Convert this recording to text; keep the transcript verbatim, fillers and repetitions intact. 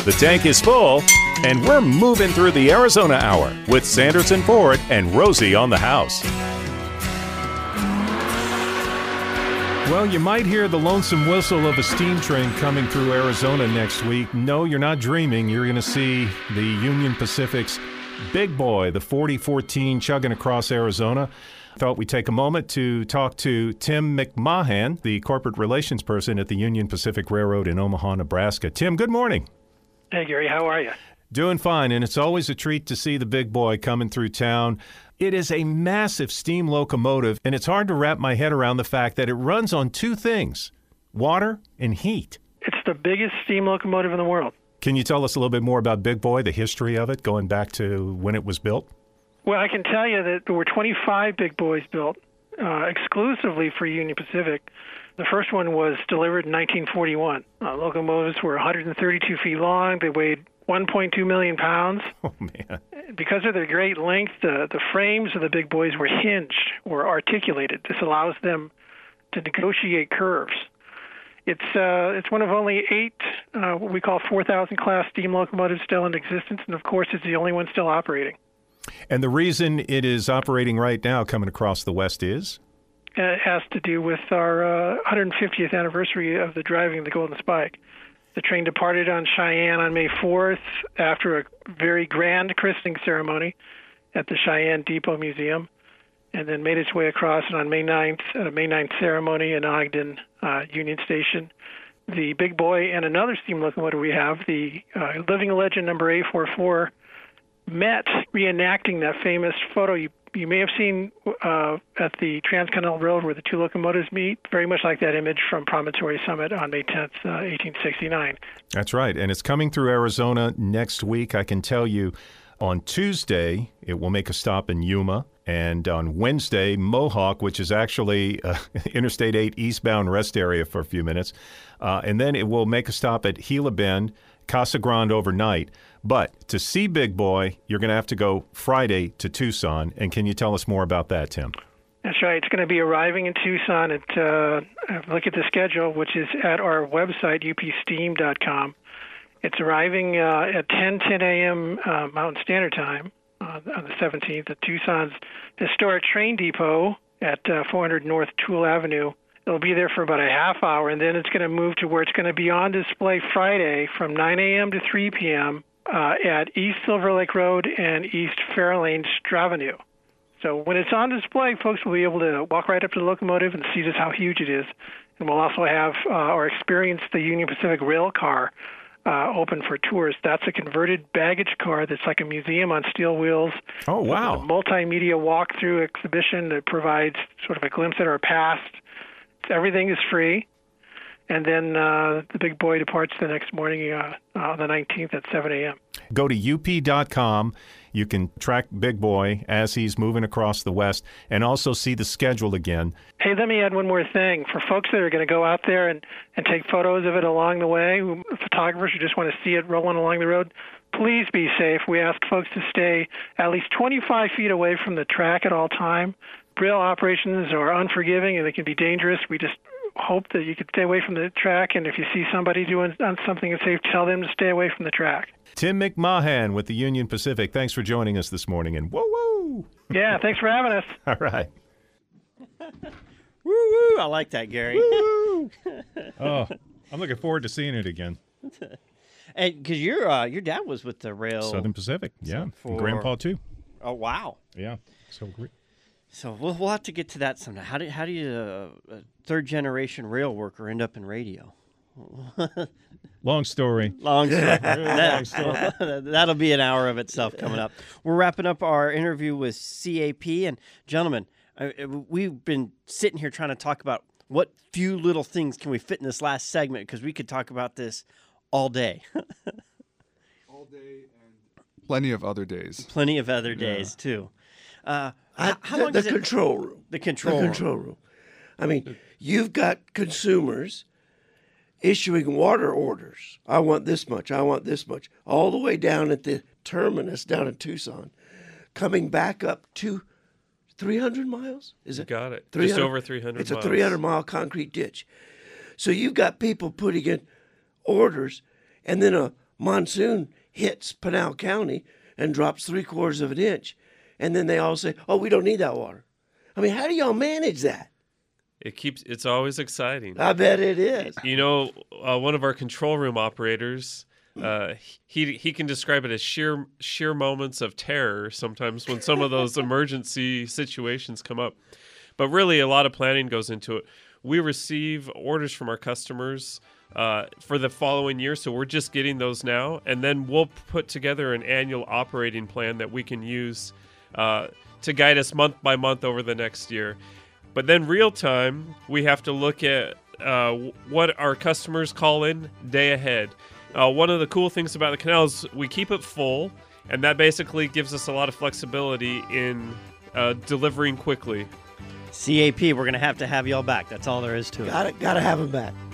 The tank is full, and we're moving through the Arizona Hour with Sanderson Ford and Rosie on the house. Well, you might hear the lonesome whistle of a steam train coming through Arizona next week. No, you're not dreaming. You're going to see the Union Pacific's Big Boy, the forty fourteen, chugging across Arizona. I thought we'd take a moment to talk to Tim McMahan, the corporate relations person at the Union Pacific Railroad in Omaha, Nebraska. Tim, good morning. Hey, Gary, how are you? Doing fine, and it's always a treat to see the Big Boy coming through town. It is a massive steam locomotive, and it's hard to wrap my head around the fact that it runs on two things, water and heat. It's the biggest steam locomotive in the world. Can you tell us a little bit more about Big Boy, the history of it, going back to when it was built? Well, I can tell you that there were twenty-five Big Boys built uh, exclusively for Union Pacific. The first one was delivered in nineteen forty-one. Uh, locomotives were one hundred thirty-two feet long. They weighed one point two million pounds. Oh, man. Because of their great length, the, the frames of the Big Boys were hinged or articulated. This allows them to negotiate curves. It's uh, it's one of only eight uh, what we call four thousand class steam locomotives still in existence, and of course it's the only one still operating. And the reason it is operating right now coming across the West is? It has to do with our uh, one hundred fiftieth anniversary of the driving of the Golden Spike. The train departed on Cheyenne on May fourth after a very grand christening ceremony at the Cheyenne Depot Museum, and then made its way across and on May ninth, uh, May ninth ceremony in Ogden uh, Union Station. The Big Boy and another steam locomotive we have, the uh, Living Legend number A forty-four, met reenacting that famous photo you you may have seen uh, at the Transcontinental Railroad where the two locomotives meet, very much like that image from Promontory Summit on May tenth, uh, eighteen sixty-nine. That's right, and it's coming through Arizona next week. I can tell you on Tuesday it will make a stop in Yuma, and on Wednesday, Mohawk, which is actually uh, Interstate eight eastbound rest area for a few minutes, uh, and then it will make a stop at Gila Bend, Casa Grande overnight. But to see Big Boy, you're going to have to go Friday to Tucson. And can you tell us more about that, Tim? That's right. It's going to be arriving in Tucson at, uh, look at the schedule, which is at our website, u p steam dot com. It's arriving uh, at ten a.m. Uh, Mountain Standard Time uh, on the seventeenth at Tucson's historic train depot at uh, four hundred North Toole Avenue. It'll be there for about a half hour, and then it's going to move to where it's going to be on display Friday from nine a.m. to three p.m. Uh, at East Silver Lake Road and East Fairlane Avenue. So when it's on display, folks will be able to walk right up to the locomotive and see just how huge it is. And we'll also have uh, or experience the Union Pacific rail car uh, open for tours. That's a converted baggage car that's like a museum on steel wheels. Oh, wow. A multimedia walkthrough exhibition that provides sort of a glimpse at our past. Everything is free. And then uh, the Big Boy departs the next morning uh, on the nineteenth at seven a.m. Go to u p dot com. You can track Big Boy as he's moving across the West and also see the schedule again. Hey, let me add one more thing. For folks that are going to go out there and, and take photos of it along the way, photographers who just want to see it rolling along the road, please be safe. We ask folks to stay at least twenty-five feet away from the track at all time. Rail operations are unforgiving and they can be dangerous. We just hope that you could stay away from the track, and if you see somebody doing something unsafe, tell them to stay away from the track. Tim McMahan with the Union Pacific. Thanks for joining us this morning, and whoa, whoa. Yeah, thanks for having us. All right. Woo, woo. I like that, Gary. Woo. Oh, I'm looking forward to seeing it again. And because your uh, your dad was with the rail. Southern Pacific, yeah. For... And Grandpa, too. Oh, wow. Yeah, so great. So we'll, we'll have to get to that someday. How do how do you, uh, a third generation rail worker, end up in radio? Long story. Long story. that, that'll be an hour of itself coming up. We're wrapping up our interview with C A P, and gentlemen, I, we've been sitting here trying to talk about what few little things can we fit in this last segment, because we could talk about this all day. All day and plenty of other days. Plenty of other days yeah. too. Uh, I, how the, long the does control it, room. The control the control room. room. I mean, you've got consumers issuing water orders. I want this much. I want this much. All the way down at the terminus down in Tucson, coming back up to three hundred miles. Is it? Got it. Just over three hundred. It's miles. a three hundred mile concrete ditch. So you've got people putting in orders, and then a monsoon hits Pinal County and drops three quarters of an inch, and then they all say, "Oh, we don't need that water." I mean, how do y'all manage that? It keeps. It's always exciting. I bet it is. You know, uh, one of our control room operators, uh, he he can describe it as sheer sheer moments of terror sometimes when some of those emergency situations come up. But really, a lot of planning goes into it. We receive orders from our customers uh, for the following year, so we're just getting those now, and then we'll put together an annual operating plan that we can use uh, to guide us month by month over the next year. But then real time, we have to look at uh, what our customers call in day ahead. Uh, one of the cool things about the canal is we keep it full, and that basically gives us a lot of flexibility in uh, delivering quickly. C A P, we're going to have to have y'all back. That's all there is to it. Got it. Got to have them back.